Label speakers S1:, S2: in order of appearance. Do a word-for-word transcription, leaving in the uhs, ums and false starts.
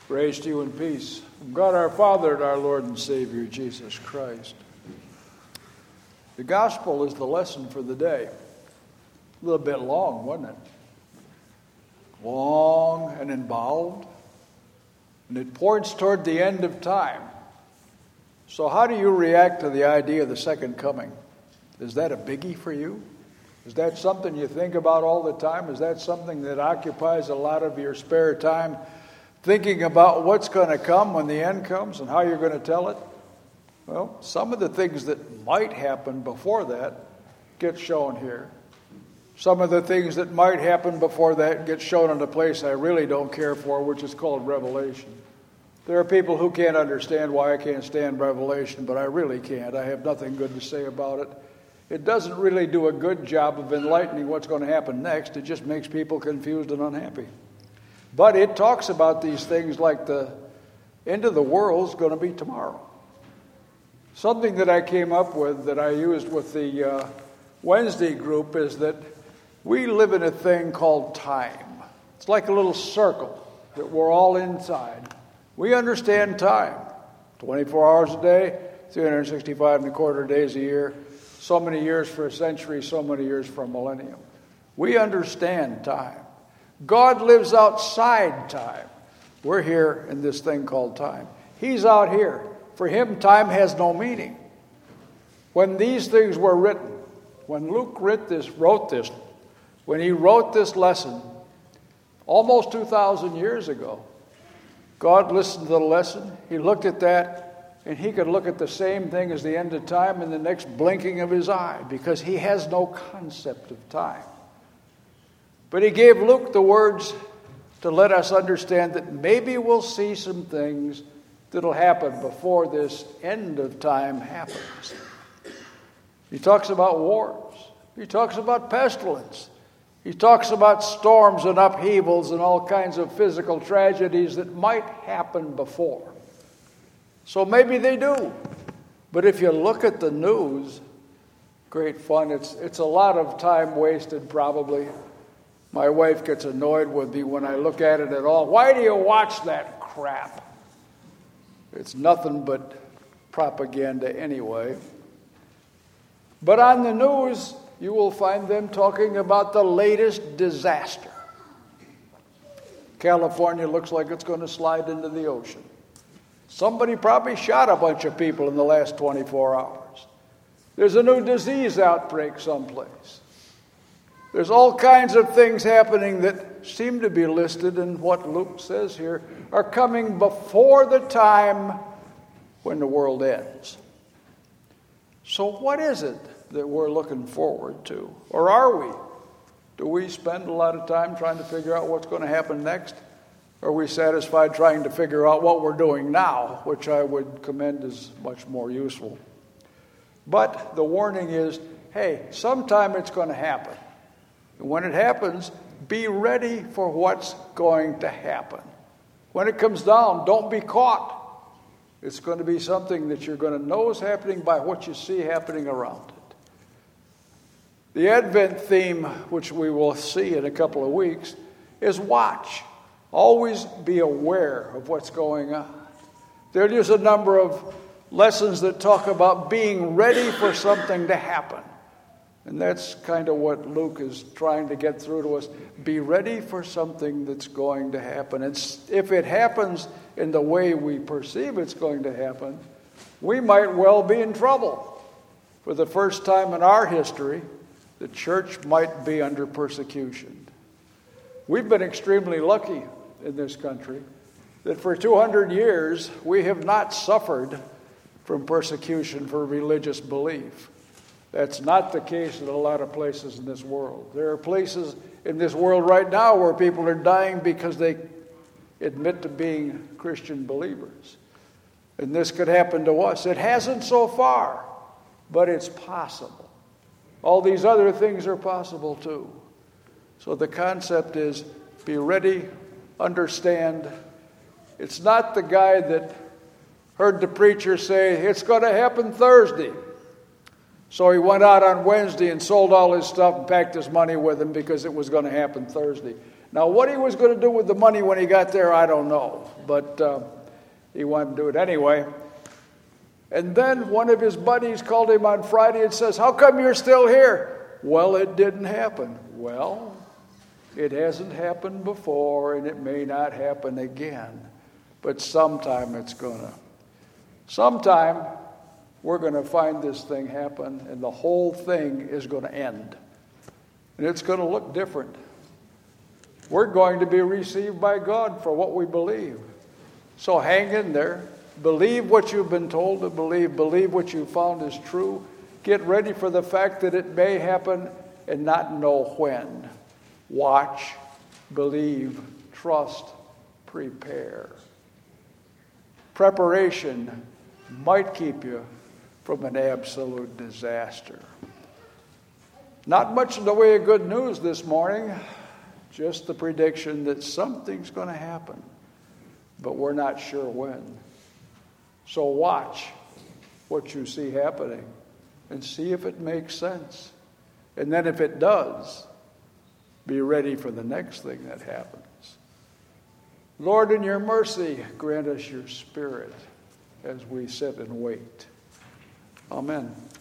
S1: Grace to you and peace from God our Father and our Lord and Savior, Jesus Christ. The gospel is the lesson for the day. A little bit long, wasn't it? Long and involved. And it points toward the end of time. So how do you react to the idea of the second coming? Is that a biggie for you? Is that something you think about all the time? Is that something that occupies a lot of your spare time? Thinking about what's going to come when the end comes and how you're going to tell it? Well, some of the things that might happen before that get shown here. Some of the things that might happen before that get shown in a place I really don't care for, which is called Revelation. There are people who can't understand why I can't stand Revelation, but I really can't. I have nothing good to say about it. It doesn't really do a good job of enlightening what's going to happen next. It just makes people confused and unhappy. But it talks about these things like the end of the world is going to be tomorrow. Something that I came up with that I used with the uh, Wednesday group is that we live in a thing called time. It's like a little circle that we're all inside. We understand time. twenty-four hours a day, three hundred sixty-five and a quarter days a year, so many years for a century, so many years for a millennium. We understand time. God lives outside time. We're here in this thing called time. He's out here. For him, time has no meaning. When these things were written, when Luke wrote this, wrote this, when he wrote this lesson, almost two thousand years ago, God listened to the lesson. He looked at that, and he could look at the same thing as the end of time in the next blinking of his eye, because he has no concept of time. But he gave Luke the words to let us understand that maybe we'll see some things that'll happen before this end of time happens. He talks about wars. He talks about pestilence. He talks about storms and upheavals and all kinds of physical tragedies that might happen before. So maybe they do. But if you look at the news, great fun. It's, it's a lot of time wasted probably. My wife gets annoyed with me when I look at it at all. Why do you watch that crap? It's nothing but propaganda anyway. But on the news, you will find them talking about the latest disaster. California looks like it's going to slide into the ocean. Somebody probably shot a bunch of people in the last twenty-four hours. There's a new disease outbreak someplace. There's all kinds of things happening that seem to be listed in what Luke says here are coming before the time when the world ends. So what is it that we're looking forward to? Or are we? Do we spend a lot of time trying to figure out what's going to happen next? Or are we satisfied trying to figure out what we're doing now, which I would commend as much more useful? But the warning is, hey, sometime it's going to happen. And when it happens, be ready for what's going to happen. When it comes down, don't be caught. It's going to be something that you're going to know is happening by what you see happening around it. The Advent theme, which we will see in a couple of weeks, is watch. Always be aware of what's going on. There is a number of lessons that talk about being ready for something to happen. And that's kind of what Luke is trying to get through to us. Be ready for something that's going to happen. And if it happens in the way we perceive it's going to happen, we might well be in trouble. For the first time in our history, the church might be under persecution. We've been extremely lucky in this country that for two hundred years we have not suffered from persecution for religious belief. That's not the case in a lot of places in this world. There are places in this world right now where people are dying because they admit to being Christian believers. And this could happen to us. It hasn't so far, but it's possible. All these other things are possible too. So the concept is be ready, understand. It's not the guy that heard the preacher say, it's going to happen Thursday. So he went out on Wednesday and sold all his stuff and packed his money with him because it was going to happen Thursday. Now, what he was going to do with the money when he got there, I don't know. But uh, he wanted to do it anyway. And then one of his buddies called him on Friday and says, how come you're still here? Well, it didn't happen. Well, it hasn't happened before, and it may not happen again. But sometime it's going to. Sometime we're going to find this thing happen, and the whole thing is going to end. And it's going to look different. We're going to be received by God for what we believe. So hang in there. Believe what you've been told to believe. Believe what you found is true. Get ready for the fact that it may happen and not know when. Watch, believe, trust, prepare. Preparation might keep you from an absolute disaster. Not much in the way of good news this morning, just the prediction that something's going to happen, but we're not sure when. So watch what you see happening and see if it makes sense. And then if it does, be ready for the next thing that happens. Lord, in your mercy, grant us your Spirit as we sit and wait. Amen.